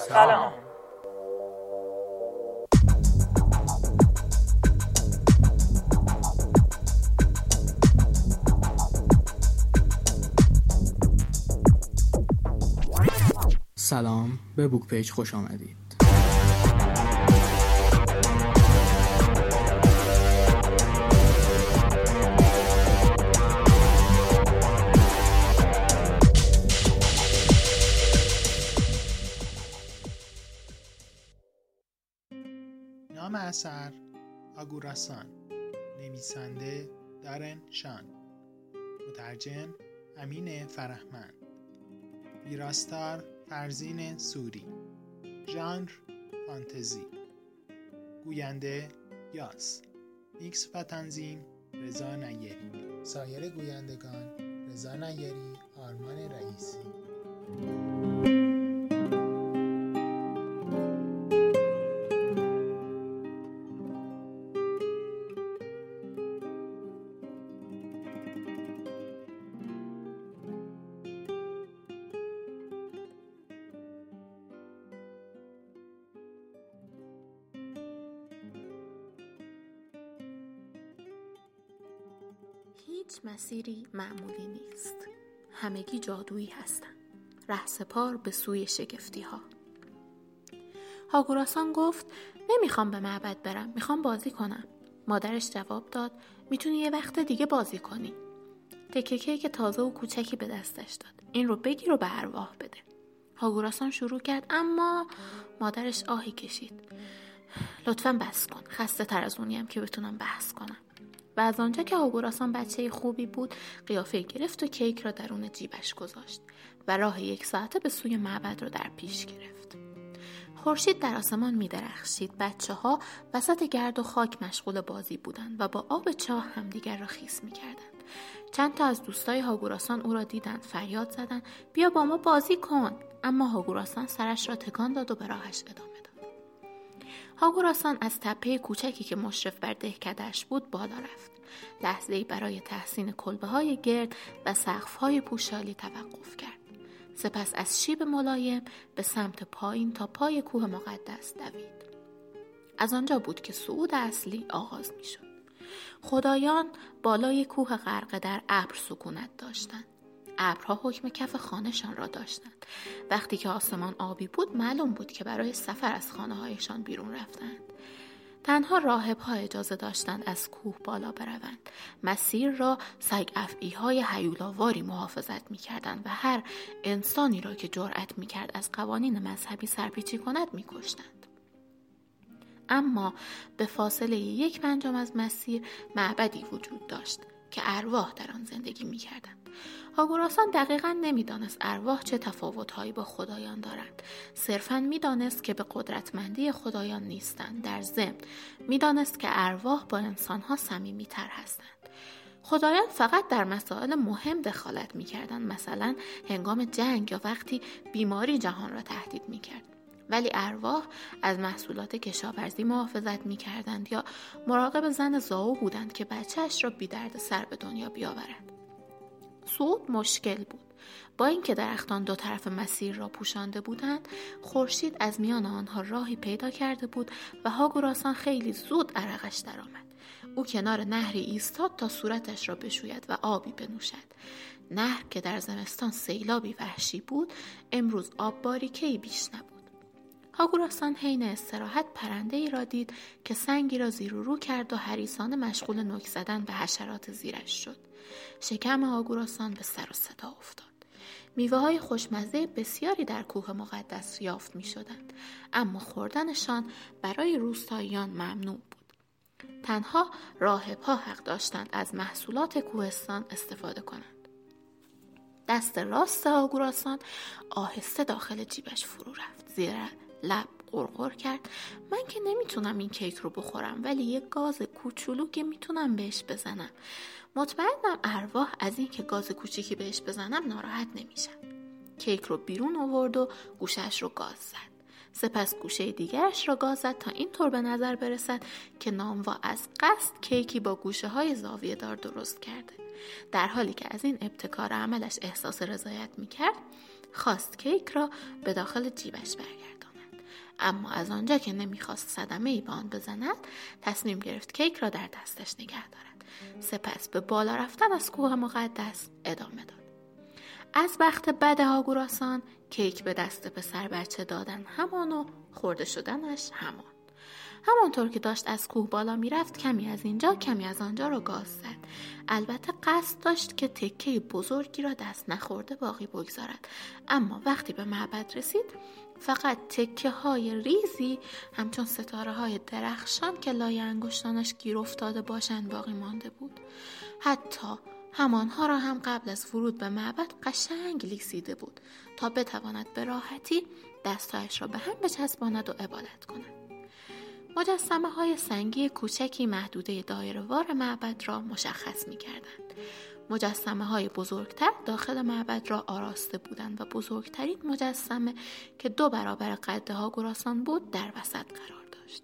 سلام. سلام، به بوک پیج خوش آمدید. نام اثر آگوراسان، نویسنده دارن شان، مترجم امین فرهمند، ویراستار فرزین سوری، ژانر فانتزی، گوینده یاس، میکس و تنظیم رضا نیری، سایر گویندگان رضا نیری، آرمان رئیسی. هیچ مسیری معمولی نیست. همگی جادویی هستند. رهسپار به سوی شگفتی ها. هاگوراسان گفت نمیخوام به معبد برم، میخوام بازی کنم. مادرش جواب داد میتونی یه وقت دیگه بازی کنی. تکه کیک تازه و کوچکی به دستش داد. این رو بگیر و به ارواح بده. هاگوراسان شروع کرد، اما مادرش آهی کشید. لطفاً بس کن. خسته تر از اونیم که بتونم بحث کنم. و از آنجا که هاگوراسان بچه خوبی بود، قیافه گرفت و کیک را درون جیبش گذاشت و راه 1 ساعته به سوی معبد را در پیش گرفت. خورشید در آسمان می درخشید. بچه‌ها وسط گرد و خاک مشغول بازی بودند و با آب چاه همدیگر را خیس می کردند. چند تا از دوستای هاگوراسان او را دیدند، فریاد زدند بیا با ما بازی کن. اما هاگوراسان سرش را تکان داد و به راهش ادامه داد. هاگوراسان از تپه کوچکی که مشرف بر دهکده‌اش بود بالا رفت. لحظه‌ای برای تحسین کلبه‌های گرد و سقف‌های پوشالی توقف کرد. سپس از شیب ملایم به سمت پایین تا پای کوه مقدس دوید. از آنجا بود که صعود اصلی آغاز می‌شد. خدایان بالای کوه غرقه در ابر سکونت داشتند. ابرها حکم کف خانه‌شان را داشتند. وقتی که آسمان آبی بود معلوم بود که برای سفر از خانه‌هایشان بیرون رفتند. تنها راهب‌ها اجازه داشتند از کوه بالا بروند. مسیر را سگ افعی‌های هیولاواری محافظت می‌کردند و هر انسانی را که جرأت می‌کرد از قوانین مذهبی سرپیچی کند می‌کشتند. اما به فاصله 1/5 از مسیر معبدی وجود داشت که ارواح در آن زندگی می‌کردند. هاگوراسان دقیقاً نمی‌دانست ارواح چه تفاوت‌هایی با خدایان دارند. صرفاً می‌دانست که به قدرتمندی خدایان نیستند. در ضمن می‌دانست که ارواح با انسان‌ها صمیمی‌تر هستند. خدایان فقط در مسائل مهم دخالت می‌کردند، مثلا هنگام جنگ یا وقتی بیماری جهان را تهدید می‌کرد. ولی ارواح از محصولات کشاورزی محافظت می‌کردند یا مراقب زن زاو بودند که بچه‌اش را بی درد سر به دنیا بیاورد. صعود مشکل بود. با اینکه درختان 2 طرف مسیر را پوشانده بودند، خورشید از میان آنها راهی پیدا کرده بود و هاگوراسان خیلی زود عرقش درآمد. او کنار نهری ایستاد تا صورتش را بشوید و آبی بنوشد. نهر که در زمستان سیلابی وحشی بود، امروز آب باریکه‌ای بیش نبود. هاگوراسان حین استراحت پرنده‌ای را دید که سنگی را زیر و رو کرد و حریصانه مشغول نوک زدن به حشرات زیرش شد. شکم هاگوراسان به سر و صدا افتاد. میوه‌های خوشمزه بسیاری در کوه مقدس یافت می‌شدند، اما خوردنشان برای روستاییان ممنوع بود. تنها راهب‌ها حق داشتند از محصولات کوهستان استفاده کنند. دست راست هاگوراسان آهسته داخل جیبش فرو رفت. زیر لب غرغر کرد من که نمیتونم این کیک رو بخورم، ولی یه گاز کوچولو که میتونم بهش بزنم. مطمئنم ارواح از این که گاز کوچیکی بهش بزنم ناراحت نمیشن. کیک رو بیرون آورد و گوشه‌اش رو گاز زد. سپس گوشه دیگرش را گاز زد تا اینطور به نظر برسد که نانوا از قصد کیکی با گوشه های زاویه دار درست کرده. در حالی که از این ابتکار عملش احساس رضایت میکرد، خواست کیک را به داخل جیبش برگرداند. اما از آنجا که نمیخواست صدمه‌ای به آن بزند، تصمیم گرفت کیک را در دستش نگه دارد. سپس به بالا رفتن از کوه مقدس ادامه داد. از بخت بد هاگوراسان کیک به دست پسر بچه دادن همان و خورده شدنش همان. همانطور که داشت از کوه بالا میرفت کمی از اینجا کمی از آنجا را گاز زد. البته قصد داشت که تکه بزرگی را دست نخورده باقی بگذارد، اما وقتی به معبد رسید فقط تکه های ریزی همچون ستاره های درخشان که لای انگشتانش گیر افتاده باشند باقی مانده بود. حتی همانها را هم قبل از ورود به معبد قشنگ لیسیده بود تا بتواند به راحتی دستایش را به هم بچسباند و عبادت کند. مجسمه های سنگی کوچکی محدوده دایره‌وار معبد را مشخص می کردند. مجسمه های بزرگتر داخل معبد را آراسته بودند و بزرگترین مجسمه که 2 برابر قد هاگوراسان بود در وسط قرار داشت.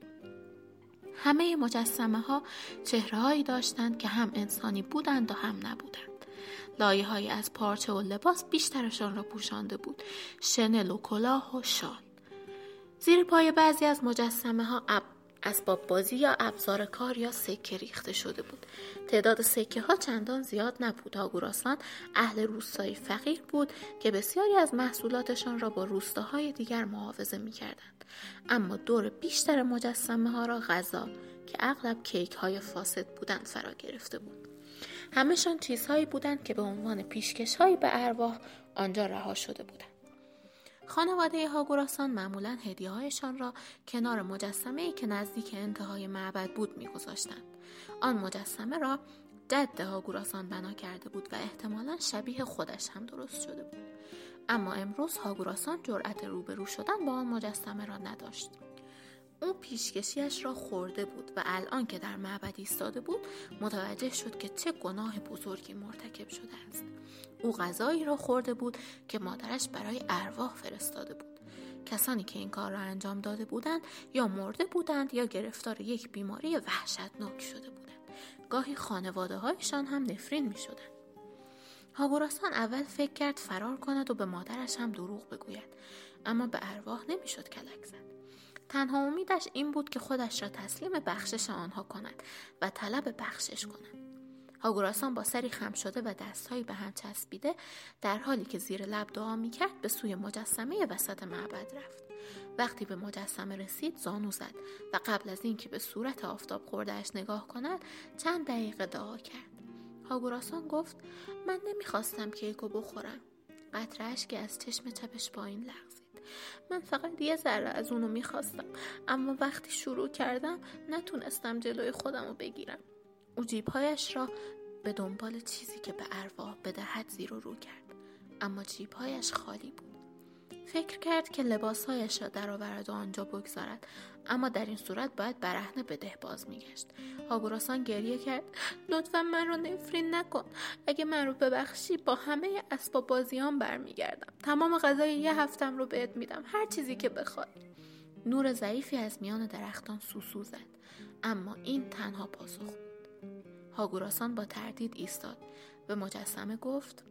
همه مجسمه ها چهره هایی داشتند که هم انسانی بودند و هم نبودند. لایه های از پارچه و لباس بیشترشان را پوشانده بود، شنل و کلاه و شال. زیر پای بعضی از مجسمه ها اسباب بازی یا ابزار کار یا سکه ریخته شده بود. تعداد سکه ها چندان زیاد نبود. هاگوراسان اهل روستایی فقیر بود که بسیاری از محصولاتشان را با روستاهای دیگر محافظه می کردند. اما دور بیشتر مجسمه ها را غذا که اغلب کیک های فاسد بودند فرا گرفته بود. همه‌شان چیزهایی بودند که به عنوان پیشکش هایی به ارواح آنجا رها شده بودند. خانواده هاگوراسان معمولاً هدیه‌هایشان را کنار مجسمه‌ای که نزدیک انتهای معبد بود می‌گذاشتند. آن مجسمه را جد هاگوراسان بنا کرده بود و احتمالاً شبیه خودش هم درست شده بود. اما امروز هاگوراسان جرأت روبرو شدن با آن مجسمه را نداشت. او پیشکشیش را خورده بود و الان که در معبد ایستاده بود متوجه شد که چه گناه بزرگی مرتکب شده است. او غذایی را خورده بود که مادرش برای ارواح فرستاده بود. کسانی که این کار را انجام داده بودند یا مرده بودند یا گرفتار یک بیماری وحشتناک شده بودند. گاهی خانواده‌هایشان هم نفرین می شدند. هاگوراسان اول فکر کرد فرار کند و به مادرش هم دروغ بگوید، اما به ارواح نمی شد کلک زد. تنها امیدش این بود که خودش را تسلیم بخشش آنها کند و طلب بخشش کند. هاگوراسان با سری خم شده و دستهایی به هم چسبیده در حالی که زیر لب دعا می‌کرد به سوی مجسمه وسط معبد رفت. وقتی به مجسمه رسید زانو زد و قبل از اینکه به صورت آفتاب خورده‌اش نگاه کند چند دقیقه دعا کرد. هاگوراسان گفت: من نمیخواستم کیکو بخورم. قطره اشکی از چشم چپش پایین لغزید. من فقط یه ذره از اونو میخواستم، اما وقتی شروع کردم نتونستم جلوی خودمو بگیرم. او جیبهایش را به دنبال چیزی که به ارواح بدهد زیر و رو کرد، اما جیبهایش خالی بود. فکر کرد که لباسهایش را درآورد و آنجا بگذارد، اما در این صورت باید برهنه به ده باز میگشت. هاگوراسان گریه کرد: لطفا من رو نفرین نکن. اگه من رو ببخشی با همه اسباب بازیام برمیگردم. تمام غذای یه هفتم رو بهت میدم، هر چیزی که بخوای. نور ضعیفی از میان درختان سوسو زد، اما این تنها پاسخ بود. هاگوراسان با تردید ایستاد. به مجسمه گفت: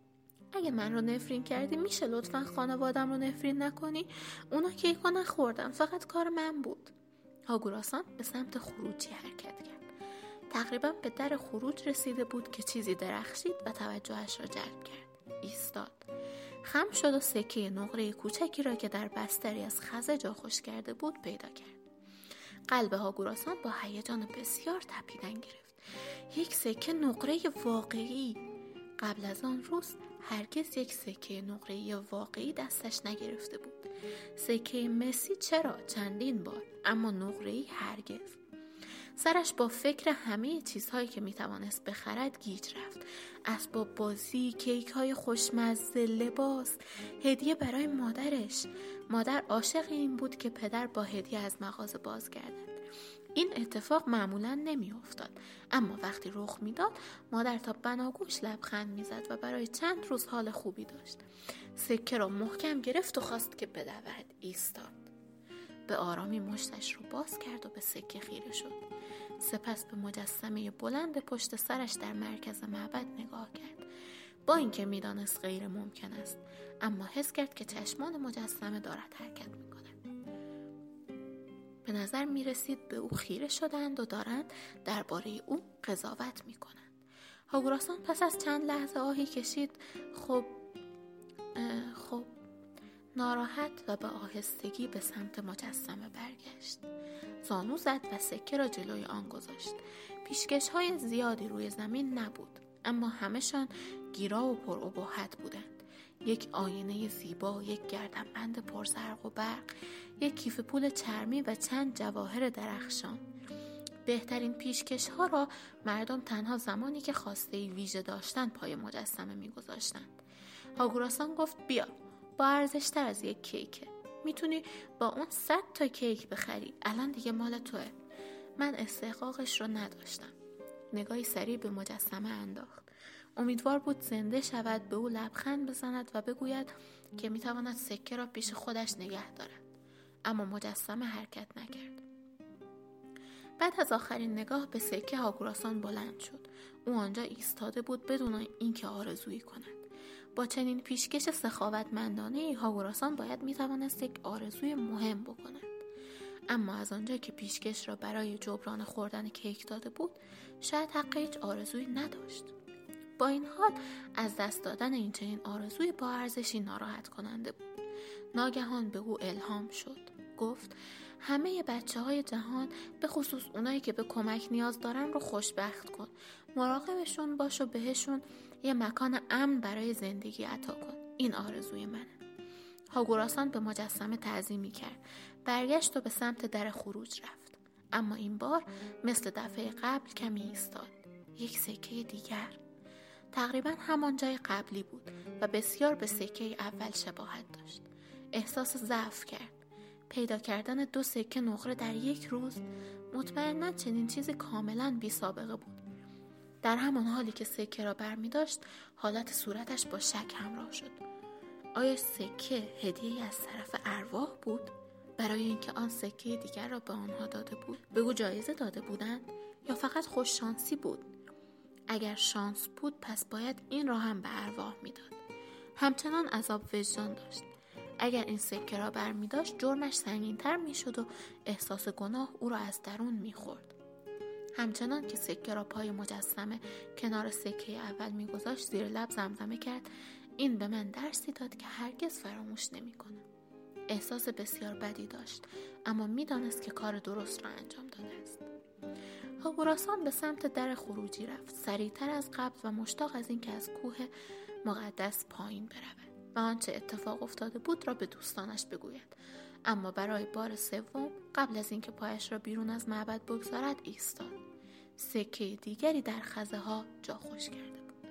اگه من رو نفرین کردی میشه لطفاً خانوادم رو نفرین نکنی؟ اونا کیکو نخوردن، فقط کار من بود. هاگوراسان به سمت خروجی حرکت کرد. تقریباً به در خروج رسیده بود که چیزی درخشید و توجهش را جلب کرد. ایستاد. خم شد و سکه نقره کوچکی را که در بستری از خزه جا خوش کرده بود پیدا کرد. قلب هاگوراسان با هیجان بسیار تپیدن گرفت. یک سکه نقره واقعی. قبل از آن روز هرگز یک سکه نقره‌ای واقعی دستش نگرفته بود. سکه مسی چرا چندین بار، اما نقره‌ای هرگز. سرش با فکر همه چیزهایی که میتوانست بخرد گیج رفت. اسباب بازی، کیک های خوشمزه، لباس، هدیه برای مادرش. مادر عاشق این بود که پدر با هدیه از مغازه بازگردد. این اتفاق معمولا نمی افتاد، اما وقتی رخ میداد مادر تا بناگوش لبخند میزد و برای چند روز حال خوبی داشت. سکه را محکم گرفت و خواست که بدود. ایستاد. به آرامی مشتش رو باز کرد و به سکه خیره شد. سپس به مجسمه بلند پشت سرش در مرکز معبد نگاه کرد. با اینکه میدانست غیر ممکن است، اما حس کرد که چشمان مجسمه دارد حرکت میکند. به نظر می رسید به او خیره شدند و دارند درباره او قضاوت می کنند. هاگوراسان پس از چند لحظه آهی کشید. خب ناراحت و به آهستگی به سمت مجسمه برگشت. زانو زد و سکه را جلوی آن گذاشت. پیشکش‌های زیادی روی زمین نبود، اما همه‌شان گیرا و پرابهت بودند. یک آینه زیبا، یک گردنبند پرزرق و برق، یک کیف پول چرمی و چند جواهر درخشان. بهترین پیشکش‌ها را مردم تنها زمانی که خواسته‌ای ویژه داشتند پای مجسمه می‌گذاشتند. هاگوراسان گفت بیا، با ارزش‌تر از یک کیکه. میتونی با اون 100 تا کیک بخری. الان دیگه مال توئه. من استحقاقش رو نداشتم. نگاهی سریع به مجسمه انداخت. امیدوار بود زنده شود، به او لبخند بزند و بگوید که میتواند سکه را پیش خودش نگه دارد. اما مجسمه حرکت نکرد. بعد از آخرین نگاه به سکه هاگوراسان بلند شد. او آنجا ایستاده بود بدون اینکه آرزویی کند. با چنین پیشکش سخاوتمندانه هاگوراسان باید میتوانست یک آرزوی مهم بکند. اما از آنجا که پیشکش را برای جبران خوردن کیک داده بود، شاید حق هیچ آرزویی نداشت. با این حال از دست دادن این چنین آرزوی با ارزشی ناراحت کننده بود. ناگهان به او الهام شد. گفت همه بچه‌های جهان، به خصوص اونایی که به کمک نیاز دارن، رو خوشبخت کن. مراقبشون باش و بهشون یه مکان امن برای زندگی عطا کن. این آرزوی منه. هاگوراسان به مجسمه تعظیمی کرد. برگشت و به سمت در خروج رفت. اما این بار مثل دفعه قبل کمی ایستاد. یک سکه دیگر. تقریبا همان جای قبلی بود و بسیار به سکه اول شباهت داشت. احساس ضعف کرد. پیدا کردن 2 سکه نقره در یک روز، مطمئناً چنین چیزی کاملاً بی سابقه بود. در همان حالی که سکه را برمی داشت، حالت صورتش با شک همراه شد. آیا سکه هدیه‌ای از طرف ارواح بود؟ برای اینکه آن سکه دیگر را به آنها داده بود؟ به او جایزه داده بودند؟ یا فقط خوش شانسی بود؟ اگر شانس بود پس باید این را هم به ارواح میداد. همچنان عذاب وجدان داشت. اگر این سکه را برمی داشت جرمش سنگین‌تر میشد و احساس گناه او را از درون میخورد. همچنان که سکه را پای مجسمه کنار سکه اول میگذاشت، زیر لب زمزمه کرد این به من درسی داد که هرگز فراموش نمی‌کنم. احساس بسیار بدی داشت، اما میدانست که کار درست را انجام داده است. هاگوراسان به سمت در خروجی رفت، سریعتر از قبل و مشتاق از اینکه از کوه مقدس پایین برود و آنچه اتفاق افتاده بود را به دوستانش بگوید. اما برای بار 3 قبل از اینکه پایش را بیرون از معبد بگذارد ایستاد. سکه دیگری در خزه ها جا خوش کرده بود.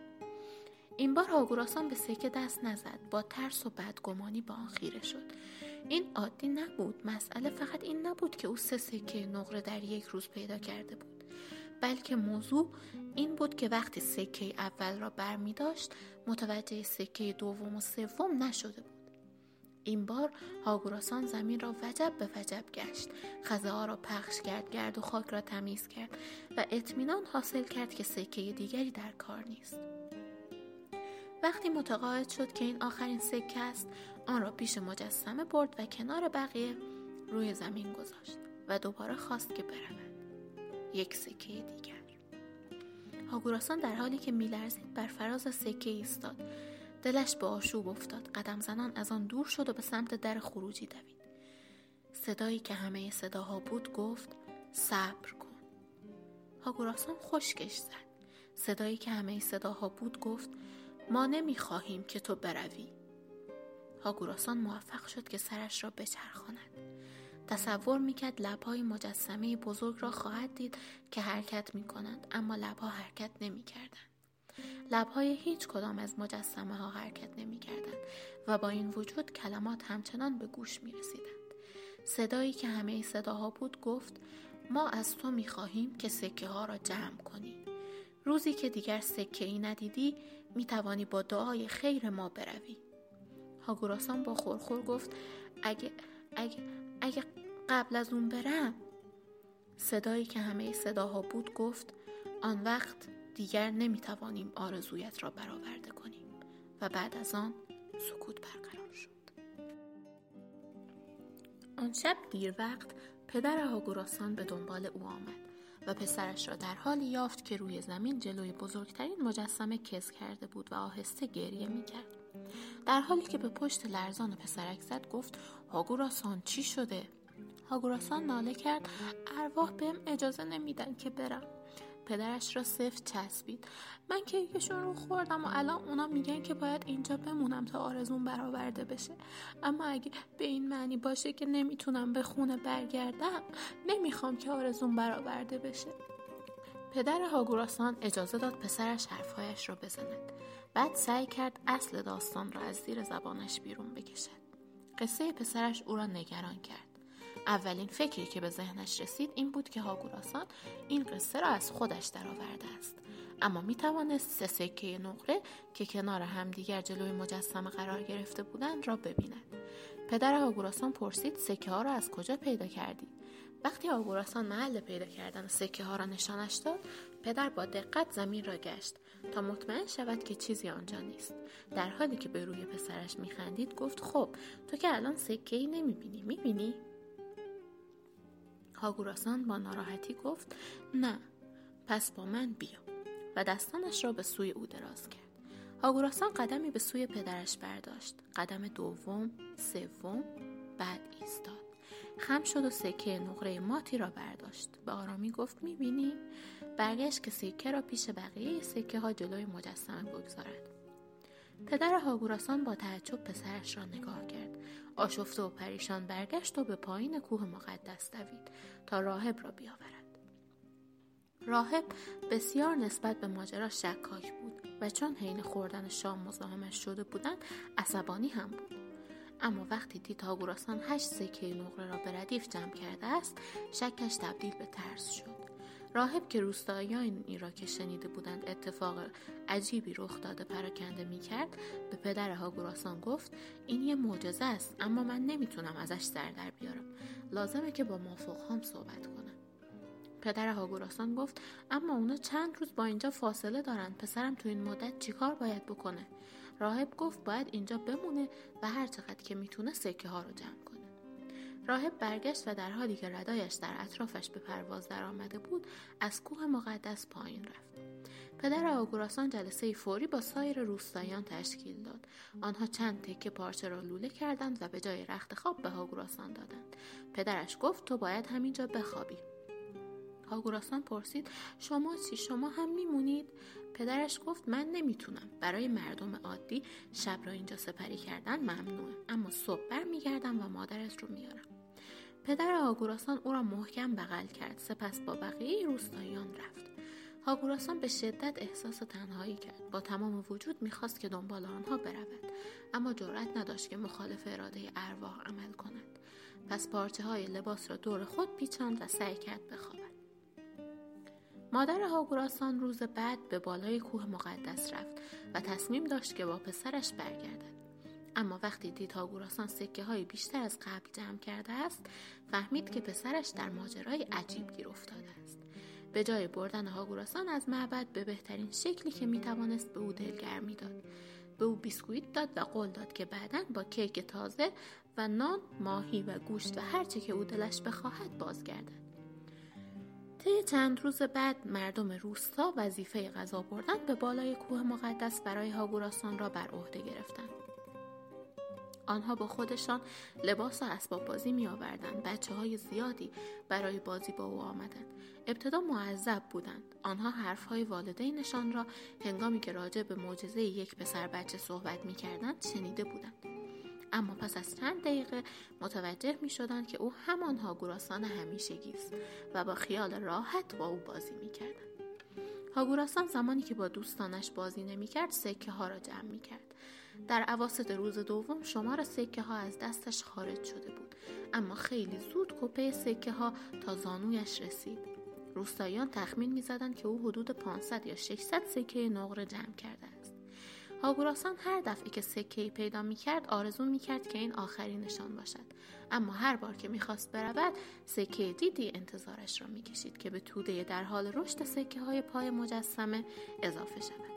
این بار هاگوراسان به سکه دست نزد. با ترس و بدگمانی به آن خیره شد. این عادی نبود. مسئله فقط این نبود که او 3 سکه نقره در یک روز پیدا کرده بود، بلکه موضوع این بود که وقتی سکه اول را برمی داشت متوجه سکه دوم و سوم نشده بود. این بار هاگوراسان زمین را وجب به وجب گشت، خزه ها را پخش کرد، گرد و خاک را تمیز کرد و اطمینان حاصل کرد که سکه دیگری در کار نیست. وقتی متقاعد شد که این آخرین سکه است، آن را پیش مجسمه برد و کنار بقیه روی زمین گذاشت و دوباره خواست که برود. یک سکه دیگر. هاگوراسان در حالی که می‌لرزید بر فراز سکه ایستاد. دلش به آشوب افتاد. قدم زنان از آن دور شد و به سمت در خروجی دوید. صدایی که همه صداها بود گفت صبر کن. هاگوراسان خشکش زد. صدایی که همه صداها بود گفت ما نمی‌خواهیم که تو بروی. هاگوراسان موفق شد که سرش را بچرخاند. تصور میکرد لب‌های مجسمه بزرگ را خواهد دید که حرکت میکنند، اما لب‌ها حرکت نمیکردند. لب‌های هیچ کدام از مجسمه ها حرکت نمیکردند و با این وجود کلمات همچنان به گوش میرسیدند. صدایی که همه صداها بود گفت ما از تو میخواهیم که سکه ها را جمع کنی. روزی که دیگر سکه ای ندیدی میتوانی با دعای خیر ما بروی. هاگوراسان با خورخور گفت اگه قبل از اون برم. صدایی که همه صداها بود گفت آن وقت دیگر نمیتوانیم آرزویت را برآورده کنیم. و بعد از آن سکوت برقرار شد. آن شب دیر وقت پدر هاگوراسان به دنبال او آمد و پسرش را در حالی یافت که روی زمین جلوی بزرگترین مجسمه کز کرده بود و آهسته گریه می‌کرد. در حالی که به پشت لرزان پسرک زد گفت: هاگوراسان چی شده؟ هاگوراسان ناله کرد: ارواح بهم اجازه نمیدن که برم. پدرش را سفت چسبید: من کیکشون رو خوردم و الان اونا میگن که باید اینجا بمونم تا آرزوم برآورده بشه، اما اگه به این معنی باشه که نمیتونم به خونه برگردم، نمیخوام که آرزوم برآورده بشه. پدر هاگوراسان اجازه داد پسرش حرفهایش را بزند. بعد سعی کرد اصل داستان را از زیر زبانش بیرون بکشد. قصه پسرش او را نگران کرد. اولین فکری که به ذهنش رسید این بود که هاگوراسان این قصه را از خودش درآورده است، اما می توانست 3 سکه نقره که کنار همدیگر جلوی مجسمه قرار گرفته بودند را ببیند. پدر هاگوراسان پرسید: سکه ها را از کجا پیدا کردی؟ وقتی هاگوراسان محل پیدا کردن سکه ها را نشانش داد، پدر با دقت زمین را گشت تا مطمئن شود که چیزی آنجا نیست. در حالی که به روی پسرش میخندید گفت: خب تو که الان سکه‌ای نمیبینی، میبینی؟ هاگوراسان با ناراحتی گفت: نه، پس با من بیا، و دستانش را به سوی او دراز کرد. هاگوراسان قدمی به سوی پدرش برداشت، قدم دوم، سوم، بعد ایستاد. خم شد و سکه نقره ماتی را برداشت. به آرامی گفت: میبینی؟ برگشت که سکه را پیش بقیه سکه ها جلوی مجسمه بگذارد. پدر هاگوراسان با تعجب پسرش را نگاه کرد. آشفته و پریشان برگشت و به پایین کوه مقدس دوید تا راهب را بیاورد. راهب بسیار نسبت به ماجرا شکاک بود و چون حین خوردن شام مزاحمش شده بودند عصبانی هم بود. اما وقتی دید هاگوراسان 8 سکه نقره را به ردیف جمع کرده است، شکش تبدیل به ترس شد. راهب که روستاییان این را که شنیده بودند اتفاق عجیبی رخ داده پراکنده می کرد، به پدر هاگوراسان گفت: این یه معجزه است، اما من نمیتونم ازش سر در بیارم. لازمه که با مافوقهام صحبت کنم. پدر هاگوراسان گفت: اما اونا چند روز با اینجا فاصله دارن، پسرم تو این مدت چیکار باید بکنه؟ راهب گفت: باید اینجا بمونه و هر چقدر که میتونه سکه ها رو جمع کنه. راهب برگشت و در حالی که ردایش در اطرافش به پرواز در آمده بود از کوه مقدس پایین رفت. پدر هاگوراسان جلسه فوری با سایر روستاییان تشکیل داد. آنها چند تکه پارچه را لوله کردند و به جای رخت خواب به هاگوراسان دادند. پدرش گفت: تو باید همینجا بخوابی. هاگوراسان پرسید: شما چی؟ شما هم میمونید؟ پدرش گفت: من نمیتونم. برای مردم عادی شب را اینجا سپری کردن ممنوعه، اما صبح برمیگردم و مادرت رو میارم. پدر هاگوراسان او را محکم بغل کرد، سپس با بقیه روستاییان رفت. هاگوراسان به شدت احساس تنهایی کرد. با تمام وجود میخواست که دنبال آنها برود، اما جرأت نداشت که مخالف اراده ارواح عمل کند. پس پارچه های لباس را دور خود پیچاند و سعی کرد بخوابد. مادر هاگوراسان روز بعد به بالای کوه مقدس رفت و تصمیم داشت که با پسرش برگردد. اما وقتی دید هاگوراسان سکه های بیشتر از قبل جمع کرده است، فهمید که پسرش در ماجرای عجیب گیر افتاده است. به جای بردن هاگوراسان از معبد به بهترین شکلی که میتوانست به او دلگرمی داد. به او بیسکویت داد و قول داد که بعداً با کیک تازه و نان، ماهی و گوشت و هر چه که او دلش بخواهد بازگردد. طی چند روز بعد مردم روستا وظیفه غذا بردن به بالای کوه مقدس برای هاگوراسان را بر عهده گرفتند. آنها با خودشان لباس و اسباب بازی می آوردند. بچه‌های زیادی برای بازی با او آمدند. ابتدا معذب بودند. آنها حرف‌های والدینشان را هنگامی که راجع به معجزه یک پسر بچه صحبت می کردند شنیده بودند. اما پس از چند دقیقه متوجه می شدند که او همان هاگوراسان همیشگی است و با خیال راحت با او بازی می کردند. هاگوراسان زمانی که با دوستانش بازی نمی کرد سکه ها را جمع می کرد. در اواسط روز دوم شمار سکه ها از دستش خارج شده بود، اما خیلی زود کپه سکه ها تا زانویش رسید. روستاییان تخمین می زدند که او حدود 500 یا 600 سکه نقره جمع کرده است. هاگوراسان هر دفعه که سکه‌ای پیدا می‌کرد آرزو می‌کرد که این آخرینشان باشد، اما هر بار که می‌خواست برود سکه دیدی انتظارش را می‌کشید که به توده در حال رشد سکه‌های پای مجسمه اضافه شود.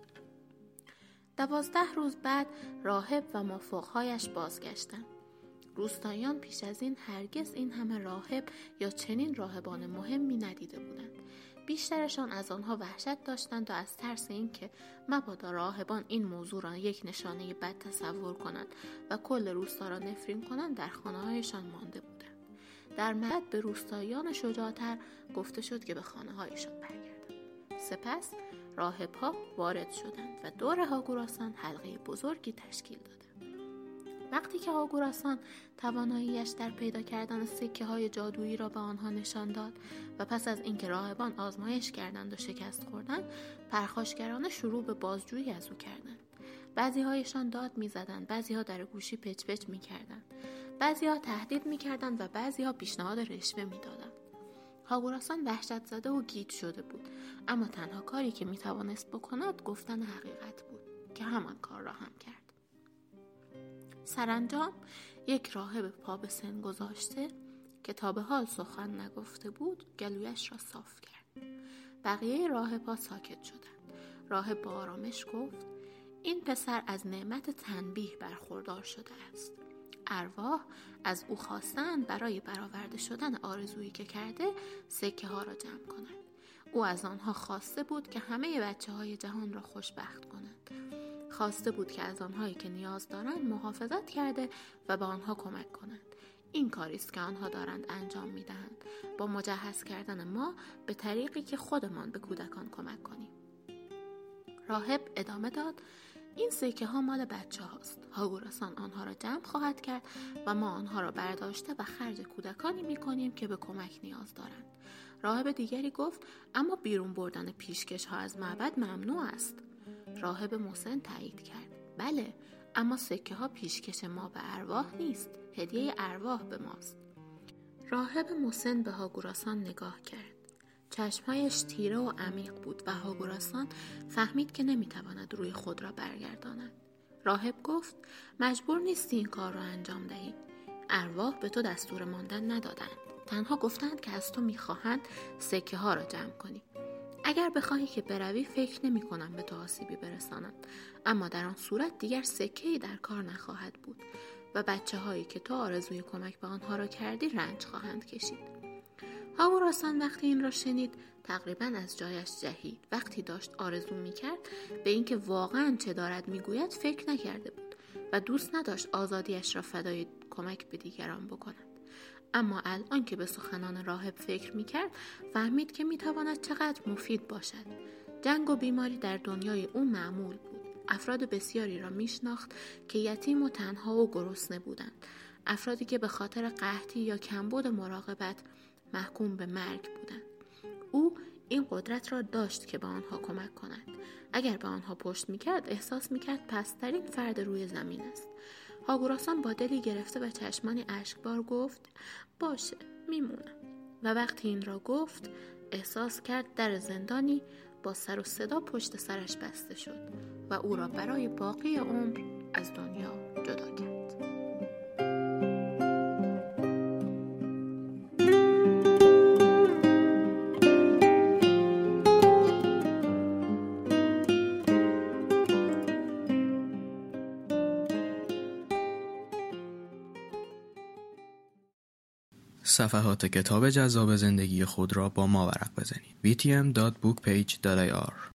12 روز بعد راهب و مافوقهایش بازگشتند. روستاییان پیش از این هرگز این همه راهب یا چنین راهبان مهمی ندیده بودند. بیشترشان از آنها وحشت داشتند و از ترس اینکه مبادا راهبان این موضوع را یک نشانه بد تصور کنند و کل روستا را نفرین کنند در خانه‌هایشان مانده بودند. در مد به روستاییان شجاع‌تر گفته شد که به خانه‌هایشان برگردند. سپس راهب‌ها وارد شدند و دور هاگوراسان حلقه بزرگی تشکیل دادند. وقتی که هاگوراسان تواناییش در پیدا کردن سکه‌های جادویی را به آنها نشان داد و پس از اینکه راهبان آزمایش کردند و شکست خوردند، پرخاشگرانه شروع به بازجویی از او کردند. بعضی‌هایشان داد می‌زدند، بعضی‌ها در گوشی پچ پچ می‌کردند، بعضی‌ها تهدید می‌کردند و بعضی‌ها پیشنهاد رشوه می‌دادند. هاگوراسان وحشت زده و گیج شده بود، اما تنها کاری که می‌توانست بکند گفتن حقیقت بود که همان کار را هم کرد. سرانجام یک راهب پا به سن گذاشته که تا به حال سخن نگفته بود گلویش را صاف کرد. بقیه راهب‌ها ساکت شدند. راهب با آرامش گفت: این پسر از نعمت تنبیه برخوردار شده است. ارواح از او خواستند برای برآورده شدن آرزویی که کرده سکه ها را جمع کند. او از آنها خواسته بود که همه بچه‌های جهان را خوشبخت کنند. خواسته بود که از آنهایی که نیاز دارند محافظت کرده و به آنها کمک کنند. این کاری است که آنها دارند انجام می‌دهند، با مجهز کردن ما به طریقی که خودمان به کودکان کمک کنیم. راهب ادامه داد: این سکه ها مال بچه هاست. هاگوراسان آنها را جمع خواهد کرد و ما آنها را برداشته و خرج کودکانی می‌کنیم که به کمک نیاز دارند. راهب دیگری گفت: اما بیرون بردن پیشکش ها از معبد ممنوع است. راهب مسن تایید کرد: بله، اما سکه ها پیشکش ما به ارواح نیست، هدیه ارواح به ماست. راهب مسن به هاگوراسان نگاه کرد. چشمهایش تیره و عمیق بود و هاگوراسان فهمید که نمیتواند روی خود را برگرداند. راهب گفت: مجبور نیستی این کار را انجام دهی. ارواح به تو دستور ماندن ندادند. تنها گفتند که از تو میخواهند سکه ها را جمع کنی. اگر بخواهی که بروی فکر نمی کنم به تو آسیبی برسانند، اما در آن صورت دیگر سکه‌ای در کار نخواهد بود و بچه هایی که تو آرزوی کمک به آنها را کردی رنج خواهند کشید. هاگوراسان وقتی این را شنید تقریباً از جایش جهید. وقتی داشت آرزو می کرد به اینکه واقعاً چه دارد می گوید فکر نکرده بود و دوست نداشت آزادیش را فدای کمک به دیگران بکند. اما الان که به سخنان راهب فکر می‌کرد فهمید که می‌تواند چقدر مفید باشد. جنگ و بیماری در دنیای او معمول بود. افراد بسیاری را میشناخت که یتیم و تنها و گرسنه بودند. افرادی که به خاطر قحطی یا کمبود مراقبت محکوم به مرگ بودند. او این قدرت را داشت که به آنها کمک کند. اگر به آنها پشت می‌کرد احساس می‌کرد پست‌ترین فرد روی زمین است. هاگوراسان با دلی گرفته و چشمانی اشکبار گفت: باشه، میمونم. و وقتی این را گفت احساس کرد در زندانی با سر و صدا پشت سرش بسته شد و او را برای باقی عمر از دنیا جدا کرد. صفحات کتاب جذاب زندگی خود را با ما ورق بزنید. vtm.bookpage.ir